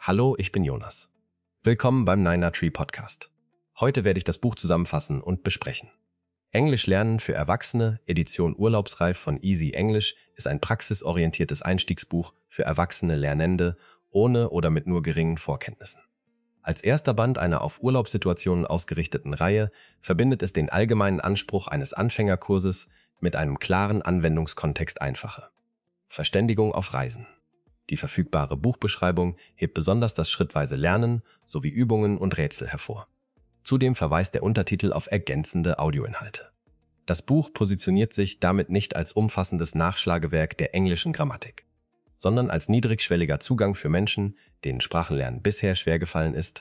Hallo, ich bin Jonas. Willkommen beim Niner Tree Podcast. Heute werde ich das Buch zusammenfassen und besprechen. Englisch lernen für Erwachsene, Edition Urlaubsreif von Easy English, ist ein praxisorientiertes Einstiegsbuch für erwachsene Lernende ohne oder mit nur geringen Vorkenntnissen. Als erster Band einer auf Urlaubssituationen ausgerichteten Reihe verbindet es den allgemeinen Anspruch eines Anfängerkurses mit einem klaren Anwendungskontext einfacher. Verständigung auf Reisen. Die verfügbare Buchbeschreibung hebt besonders das schrittweise Lernen sowie Übungen und Rätsel hervor. Zudem verweist der Untertitel auf ergänzende Audioinhalte. Das Buch positioniert sich damit nicht als umfassendes Nachschlagewerk der englischen Grammatik, sondern als niedrigschwelliger Zugang für Menschen, denen Sprachenlernen bisher schwergefallen ist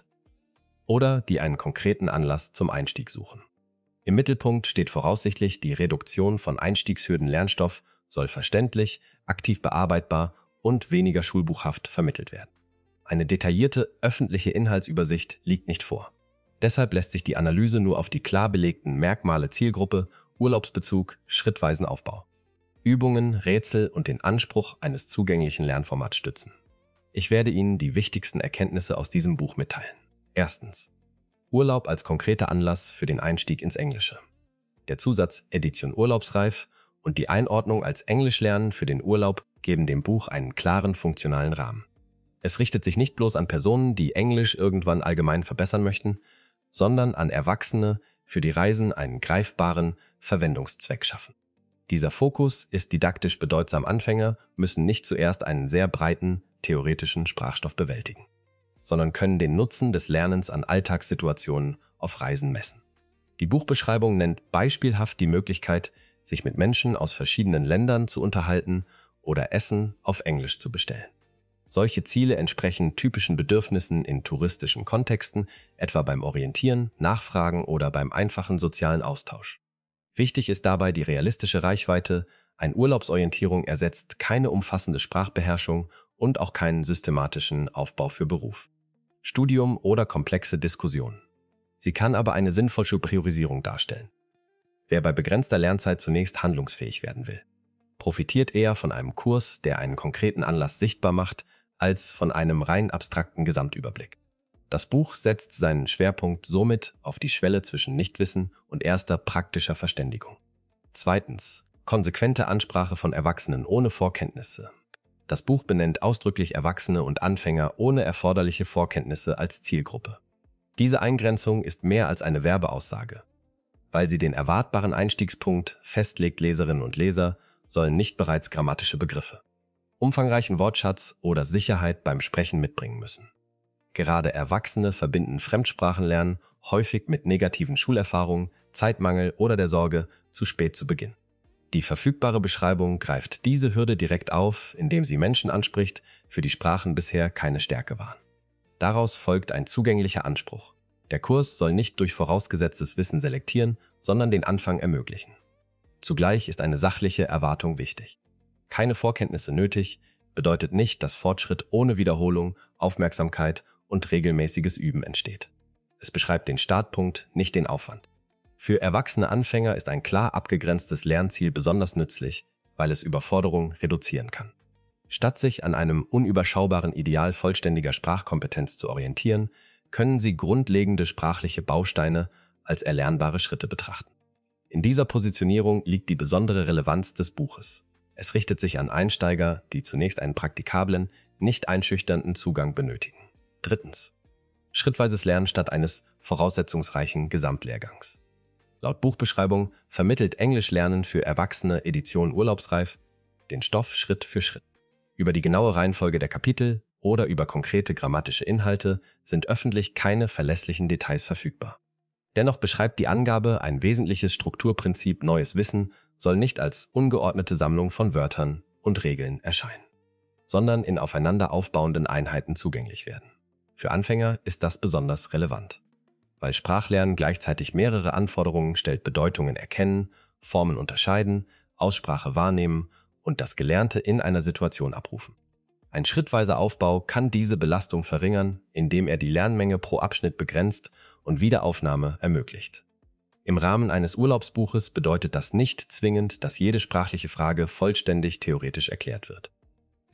oder die einen konkreten Anlass zum Einstieg suchen. Im Mittelpunkt steht voraussichtlich die Reduktion von Einstiegshürden. Lernstoff soll verständlich, aktiv bearbeitbar und weniger schulbuchhaft vermittelt werden. Eine detaillierte öffentliche Inhaltsübersicht liegt nicht vor. Deshalb lässt sich die Analyse nur auf die klar belegten Merkmale Zielgruppe, Urlaubsbezug, schrittweisen Aufbau, Übungen, Rätsel und den Anspruch eines zugänglichen Lernformats stützen. Ich werde Ihnen die wichtigsten Erkenntnisse aus diesem Buch mitteilen. Erstens. Urlaub als konkreter Anlass für den Einstieg ins Englische. Der Zusatz Edition Urlaubsreif und die Einordnung als Englischlernen für den Urlaub geben dem Buch einen klaren funktionalen Rahmen. Es richtet sich nicht bloß an Personen, die Englisch irgendwann allgemein verbessern möchten, sondern an Erwachsene, für die Reisen einen greifbaren Verwendungszweck schaffen. Dieser Fokus ist didaktisch bedeutsam. Anfänger müssen nicht zuerst einen sehr breiten, theoretischen Sprachstoff bewältigen, sondern können den Nutzen des Lernens an Alltagssituationen auf Reisen messen. Die Buchbeschreibung nennt beispielhaft die Möglichkeit, sich mit Menschen aus verschiedenen Ländern zu unterhalten oder Essen auf Englisch zu bestellen. Solche Ziele entsprechen typischen Bedürfnissen in touristischen Kontexten, etwa beim Orientieren, Nachfragen oder beim einfachen sozialen Austausch. Wichtig ist dabei die realistische Reichweite. Eine Urlaubsorientierung ersetzt keine umfassende Sprachbeherrschung und auch keinen systematischen Aufbau für Beruf, Studium oder komplexe Diskussionen. Sie kann aber eine sinnvolle Priorisierung darstellen. Wer bei begrenzter Lernzeit zunächst handlungsfähig werden will, profitiert eher von einem Kurs, der einen konkreten Anlass sichtbar macht, als von einem rein abstrakten Gesamtüberblick. Das Buch setzt seinen Schwerpunkt somit auf die Schwelle zwischen Nichtwissen und erster praktischer Verständigung. Zweitens. Konsequente Ansprache von Erwachsenen ohne Vorkenntnisse. Das Buch benennt ausdrücklich Erwachsene und Anfänger ohne erforderliche Vorkenntnisse als Zielgruppe. Diese Eingrenzung ist mehr als eine Werbeaussage. Weil sie den erwartbaren Einstiegspunkt festlegt, Leserinnen und Leser sollen nicht bereits grammatische Begriffe, umfangreichen Wortschatz oder Sicherheit beim Sprechen mitbringen müssen. Gerade Erwachsene verbinden Fremdsprachenlernen häufig mit negativen Schulerfahrungen, Zeitmangel oder der Sorge, zu spät zu beginnen. Die verfügbare Beschreibung greift diese Hürde direkt auf, indem sie Menschen anspricht, für die Sprachen bisher keine Stärke waren. Daraus folgt ein zugänglicher Anspruch. Der Kurs soll nicht durch vorausgesetztes Wissen selektieren, sondern den Anfang ermöglichen. Zugleich ist eine sachliche Erwartung wichtig. Keine Vorkenntnisse nötig, bedeutet nicht, dass Fortschritt ohne Wiederholung, Aufmerksamkeit und regelmäßiges Üben entsteht. Es beschreibt den Startpunkt, nicht den Aufwand. Für erwachsene Anfänger ist ein klar abgegrenztes Lernziel besonders nützlich, weil es Überforderung reduzieren kann. Statt sich an einem unüberschaubaren Ideal vollständiger Sprachkompetenz zu orientieren, können Sie grundlegende sprachliche Bausteine als erlernbare Schritte betrachten. In dieser Positionierung liegt die besondere Relevanz des Buches. Es richtet sich an Einsteiger, die zunächst einen praktikablen, nicht einschüchternden Zugang benötigen. Drittens. Schrittweises Lernen statt eines voraussetzungsreichen Gesamtlehrgangs. Laut Buchbeschreibung vermittelt Englisch Lernen für Erwachsene Edition Urlaubsreif den Stoff Schritt für Schritt. Über die genaue Reihenfolge der Kapitel oder über konkrete grammatische Inhalte sind öffentlich keine verlässlichen Details verfügbar. Dennoch beschreibt die Angabe ein wesentliches Strukturprinzip: Neues Wissen soll nicht als ungeordnete Sammlung von Wörtern und Regeln erscheinen, sondern in aufeinander aufbauenden Einheiten zugänglich werden. Für Anfänger ist das besonders relevant, weil Sprachlernen gleichzeitig mehrere Anforderungen stellt: Bedeutungen erkennen, Formen unterscheiden, Aussprache wahrnehmen und das Gelernte in einer Situation abrufen. Ein schrittweiser Aufbau kann diese Belastung verringern, indem er die Lernmenge pro Abschnitt begrenzt und Wiederaufnahme ermöglicht. Im Rahmen eines Urlaubsbuches bedeutet das nicht zwingend, dass jede sprachliche Frage vollständig theoretisch erklärt wird.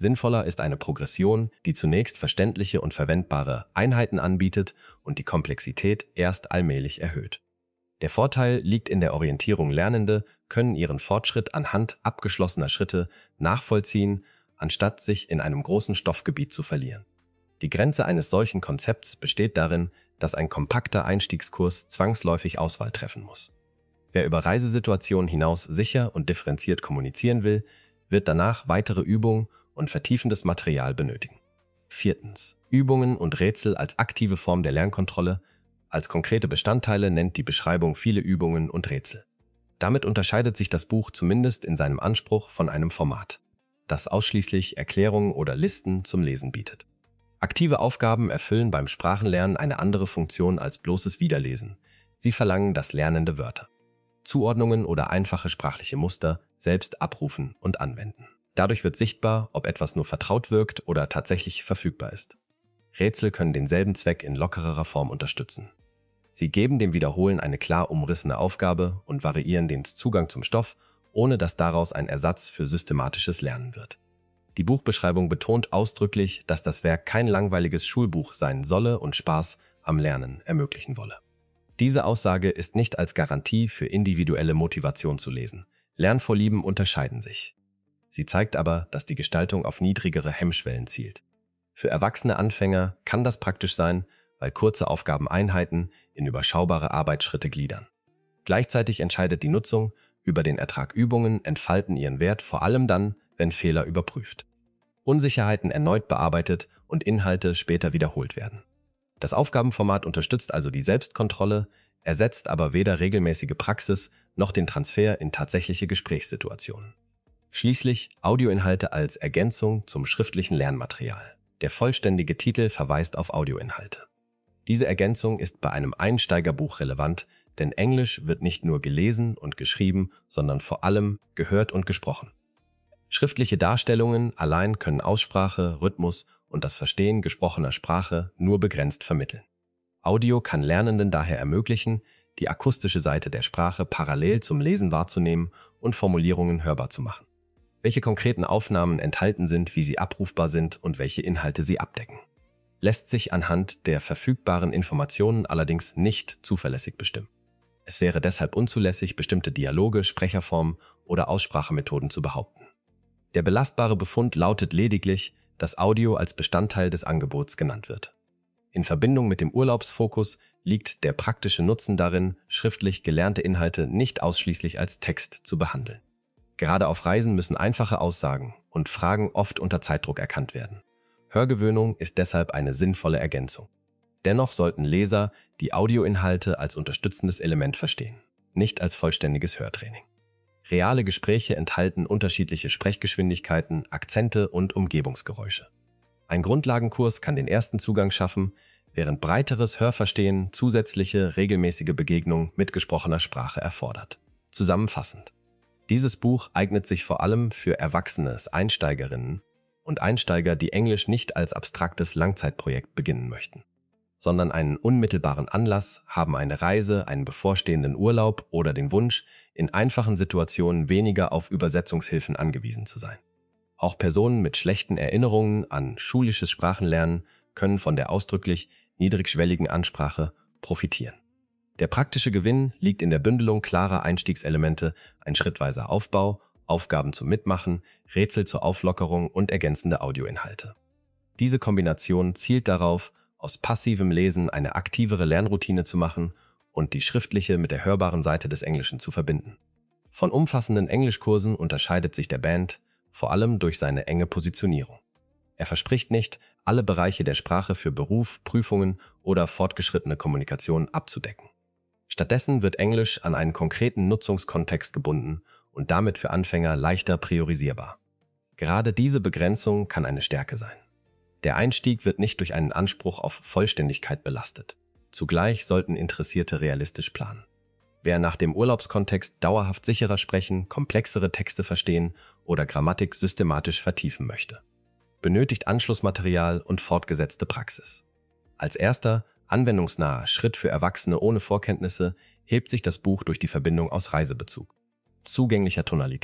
Sinnvoller ist eine Progression, die zunächst verständliche und verwendbare Einheiten anbietet und die Komplexität erst allmählich erhöht. Der Vorteil liegt in der Orientierung. Lernende können ihren Fortschritt anhand abgeschlossener Schritte nachvollziehen, anstatt sich in einem großen Stoffgebiet zu verlieren. Die Grenze eines solchen Konzepts besteht darin, dass ein kompakter Einstiegskurs zwangsläufig Auswahl treffen muss. Wer über Reisesituationen hinaus sicher und differenziert kommunizieren will, wird danach weitere Übungen und vertiefendes Material benötigen. 4. Übungen und Rätsel als aktive Form der Lernkontrolle. Als konkrete Bestandteile nennt die Beschreibung viele Übungen und Rätsel. Damit unterscheidet sich das Buch zumindest in seinem Anspruch von einem Format, das ausschließlich Erklärungen oder Listen zum Lesen bietet. Aktive Aufgaben erfüllen beim Sprachenlernen eine andere Funktion als bloßes Wiederlesen. Sie verlangen, dass Lernende Wörter, Zuordnungen oder einfache sprachliche Muster selbst abrufen und anwenden. Dadurch wird sichtbar, ob etwas nur vertraut wirkt oder tatsächlich verfügbar ist. Rätsel können denselben Zweck in lockerer Form unterstützen. Sie geben dem Wiederholen eine klar umrissene Aufgabe und variieren den Zugang zum Stoff, ohne dass daraus ein Ersatz für systematisches Lernen wird. Die Buchbeschreibung betont ausdrücklich, dass das Werk kein langweiliges Schulbuch sein solle und Spaß am Lernen ermöglichen wolle. Diese Aussage ist nicht als Garantie für individuelle Motivation zu lesen. Lernvorlieben unterscheiden sich. Sie zeigt aber, dass die Gestaltung auf niedrigere Hemmschwellen zielt. Für erwachsene Anfänger kann das praktisch sein, weil kurze Aufgabeneinheiten in überschaubare Arbeitsschritte gliedern. Gleichzeitig entscheidet die Nutzung über den Ertrag. Übungen entfalten ihren Wert vor allem dann, wenn Fehler überprüft, Unsicherheiten erneut bearbeitet und Inhalte später wiederholt werden. Das Aufgabenformat unterstützt also die Selbstkontrolle, ersetzt aber weder regelmäßige Praxis noch den Transfer in tatsächliche Gesprächssituationen. Schließlich Audioinhalte als Ergänzung zum schriftlichen Lernmaterial. Der vollständige Titel verweist auf Audioinhalte. Diese Ergänzung ist bei einem Einsteigerbuch relevant, denn Englisch wird nicht nur gelesen und geschrieben, sondern vor allem gehört und gesprochen. Schriftliche Darstellungen allein können Aussprache, Rhythmus und das Verstehen gesprochener Sprache nur begrenzt vermitteln. Audio kann Lernenden daher ermöglichen, die akustische Seite der Sprache parallel zum Lesen wahrzunehmen und Formulierungen hörbar zu machen. Welche konkreten Aufnahmen enthalten sind, wie sie abrufbar sind und welche Inhalte sie abdecken, lässt sich anhand der verfügbaren Informationen allerdings nicht zuverlässig bestimmen. Es wäre deshalb unzulässig, bestimmte Dialoge, Sprecherformen oder Aussprachemethoden zu behaupten. Der belastbare Befund lautet lediglich, dass Audio als Bestandteil des Angebots genannt wird. In Verbindung mit dem Urlaubsfokus liegt der praktische Nutzen darin, schriftlich gelernte Inhalte nicht ausschließlich als Text zu behandeln. Gerade auf Reisen müssen einfache Aussagen und Fragen oft unter Zeitdruck erkannt werden. Hörgewöhnung ist deshalb eine sinnvolle Ergänzung. Dennoch sollten Leser die Audioinhalte als unterstützendes Element verstehen, nicht als vollständiges Hörtraining. Reale Gespräche enthalten unterschiedliche Sprechgeschwindigkeiten, Akzente und Umgebungsgeräusche. Ein Grundlagenkurs kann den ersten Zugang schaffen, während breiteres Hörverstehen zusätzliche, regelmäßige Begegnung mit gesprochener Sprache erfordert. Zusammenfassend: Dieses Buch eignet sich vor allem für erwachsene Einsteigerinnen und Einsteiger, die Englisch nicht als abstraktes Langzeitprojekt beginnen möchten, sondern einen unmittelbaren Anlass, haben eine Reise, einen bevorstehenden Urlaub oder den Wunsch, in einfachen Situationen weniger auf Übersetzungshilfen angewiesen zu sein. Auch Personen mit schlechten Erinnerungen an schulisches Sprachenlernen können von der ausdrücklich niedrigschwelligen Ansprache profitieren. Der praktische Gewinn liegt in der Bündelung klarer Einstiegselemente, ein schrittweiser Aufbau, Aufgaben zum Mitmachen, Rätsel zur Auflockerung und ergänzende Audioinhalte. Diese Kombination zielt darauf, aus passivem Lesen eine aktivere Lernroutine zu machen und die schriftliche mit der hörbaren Seite des Englischen zu verbinden. Von umfassenden Englischkursen unterscheidet sich der Band vor allem durch seine enge Positionierung. Er verspricht nicht, alle Bereiche der Sprache für Beruf, Prüfungen oder fortgeschrittene Kommunikation abzudecken. Stattdessen wird Englisch an einen konkreten Nutzungskontext gebunden und damit für Anfänger leichter priorisierbar. Gerade diese Begrenzung kann eine Stärke sein. Der Einstieg wird nicht durch einen Anspruch auf Vollständigkeit belastet. Zugleich sollten Interessierte realistisch planen. Wer nach dem Urlaubskontext dauerhaft sicherer sprechen, komplexere Texte verstehen oder Grammatik systematisch vertiefen möchte, benötigt Anschlussmaterial und fortgesetzte Praxis. Als erster, anwendungsnaher Schritt für Erwachsene ohne Vorkenntnisse hebt sich das Buch durch die Verbindung aus Reisebezug, zugänglicher Tonalität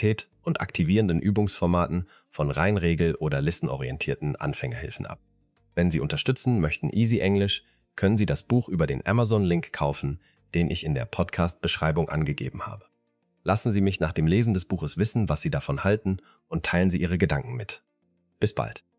und aktivierenden Übungsformaten von rein regel- oder listenorientierten Anfängerhilfen ab. Wenn Sie unterstützen möchten Easy English, können Sie das Buch über den Amazon-Link kaufen, den ich in der Podcast-Beschreibung angegeben habe. Lassen Sie mich nach dem Lesen des Buches wissen, was Sie davon halten, und teilen Sie Ihre Gedanken mit. Bis bald.